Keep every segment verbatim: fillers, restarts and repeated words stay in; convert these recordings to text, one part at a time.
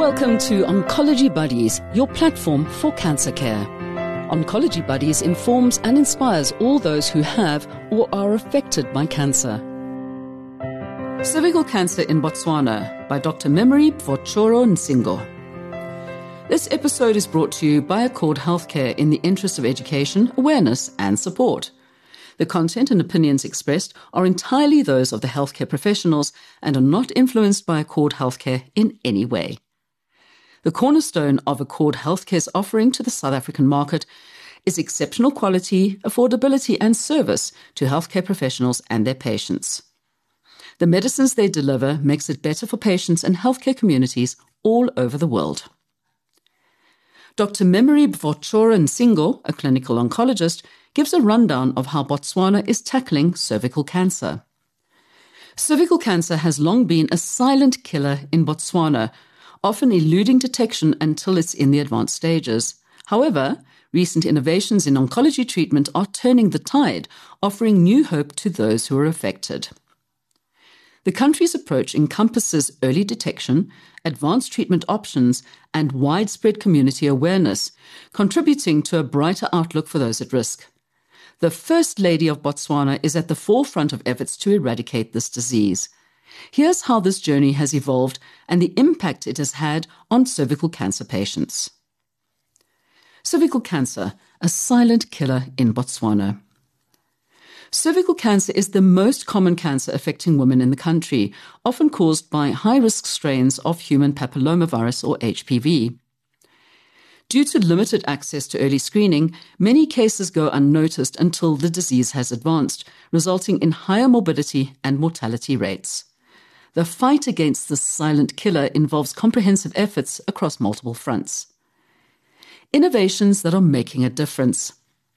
Welcome to Oncology Buddies, your platform for cancer care. Oncology Buddies informs and inspires all those who have or are affected by cancer. Cervical Cancer in Botswana by Doctor Memory Pfotjoro Nsingo. This episode is brought to you by Accord Healthcare in the interest of education, awareness and support. The content and opinions expressed are entirely those of the healthcare professionals and are not influenced by Accord Healthcare in any way. The cornerstone of Accord Healthcare's offering to the South African market is exceptional quality, affordability and service to healthcare professionals and their patients. The medicines they deliver makes it better for patients and healthcare communities all over the world. Doctor Memory Pfotjoro Nsingo, a clinical oncologist, gives a rundown of how Botswana is tackling cervical cancer. Cervical cancer has long been a silent killer in Botswana, often eluding detection until it's in the advanced stages. However, recent innovations in oncology treatment are turning the tide, offering new hope to those who are affected. The country's approach encompasses early detection, advanced treatment options, and widespread community awareness, contributing to a brighter outlook for those at risk. The First Lady of Botswana is at the forefront of efforts to eradicate this disease. Here's how this journey has evolved and the impact it has had on cervical cancer patients. Cervical cancer, a silent killer in Botswana. Cervical cancer is the most common cancer affecting women in the country, often caused by high-risk strains of human papillomavirus or H P V. Due to limited access to early screening, many cases go unnoticed until the disease has advanced, resulting in higher morbidity and mortality rates. The fight against this silent killer involves comprehensive efforts across multiple fronts. Innovations that are making a difference.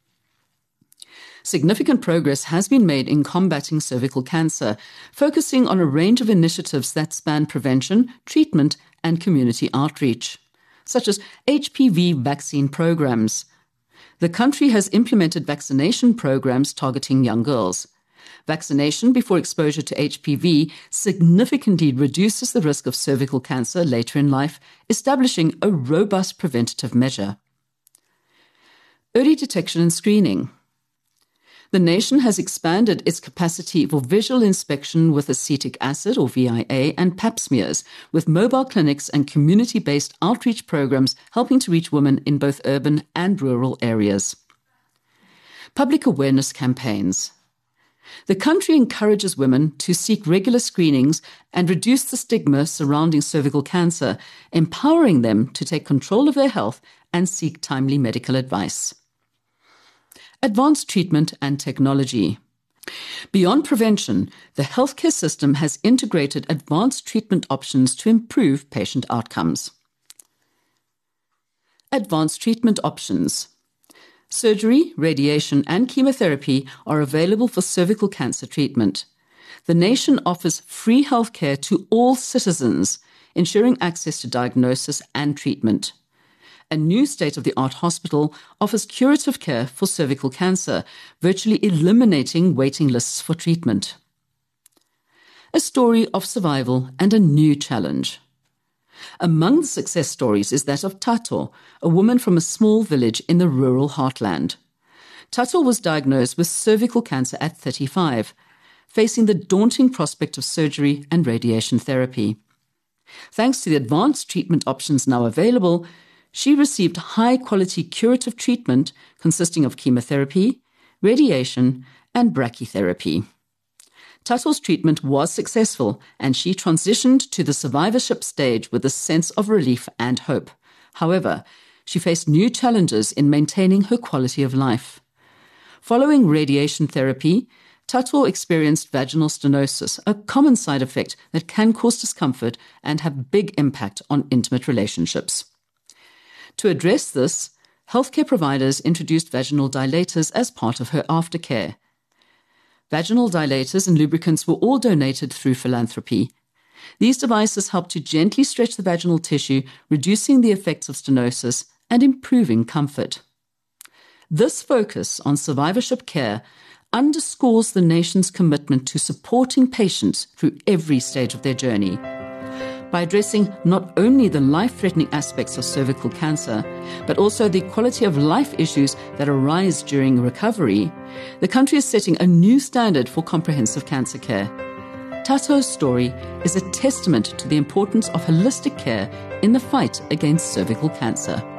Significant progress has been made in combating cervical cancer, focusing on a range of initiatives that span prevention, treatment, and community outreach, such as H P V vaccine programs. The country has implemented vaccination programs targeting young girls. Vaccination before exposure to H P V significantly reduces the risk of cervical cancer later in life, establishing a robust preventative measure. Early detection and screening. The nation has expanded its capacity for visual inspection with acetic acid or V I A and pap smears, with mobile clinics and community-based outreach programs helping to reach women in both urban and rural areas. Public awareness campaigns. The country encourages women to seek regular screenings and reduce the stigma surrounding cervical cancer, empowering them to take control of their health and seek timely medical advice. Advanced treatment and technology. Beyond prevention, the healthcare system has integrated advanced treatment options to improve patient outcomes. Advanced treatment options. Surgery, radiation, and chemotherapy are available for cervical cancer treatment. The nation offers free healthcare to all citizens, ensuring access to diagnosis and treatment. A new state-of-the-art hospital offers curative care for cervical cancer, virtually eliminating waiting lists for treatment. A story of survival and a new challenge. Among the success stories is that of Tato, a woman from a small village in the rural heartland. Tato was diagnosed with cervical cancer at thirty-five, facing the daunting prospect of surgery and radiation therapy. Thanks to the advanced treatment options now available, she received high-quality curative treatment consisting of chemotherapy, radiation, and brachytherapy. Tato's treatment was successful, and she transitioned to the survivorship stage with a sense of relief and hope. However, she faced new challenges in maintaining her quality of life. Following radiation therapy, Tato experienced vaginal stenosis, a common side effect that can cause discomfort and have big impact on intimate relationships. To address this, healthcare providers introduced vaginal dilators as part of her aftercare. Vaginal dilators and lubricants were all donated through philanthropy. These devices help to gently stretch the vaginal tissue, reducing the effects of stenosis and improving comfort. This focus on survivorship care underscores the nation's commitment to supporting patients through every stage of their journey. By addressing not only the life-threatening aspects of cervical cancer, but also the quality of life issues that arise during recovery, the country is setting a new standard for comprehensive cancer care. Thato's story is a testament to the importance of holistic care in the fight against cervical cancer.